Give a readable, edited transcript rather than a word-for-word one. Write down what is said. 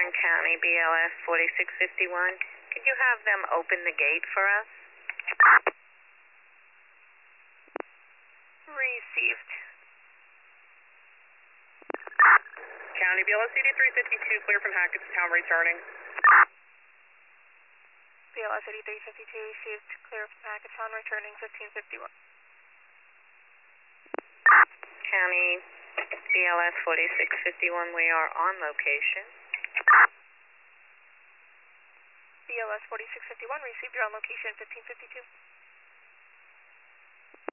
Warren County, BLS 4651. Could you have them open the gate for us? Received. County, BLS CD 352, clear from Hackettstown, returning. BLS 8352 received, clear from Hackettstown, returning 1551. County, BLS 4651, we are on location. BLS 4651 received, you're on location 1552.